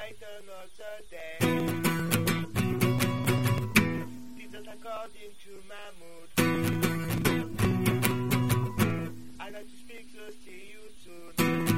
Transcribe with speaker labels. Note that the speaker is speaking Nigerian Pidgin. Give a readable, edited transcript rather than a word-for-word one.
Speaker 1: bright another day. Things that according to my mood. I got to speak, so see you soon.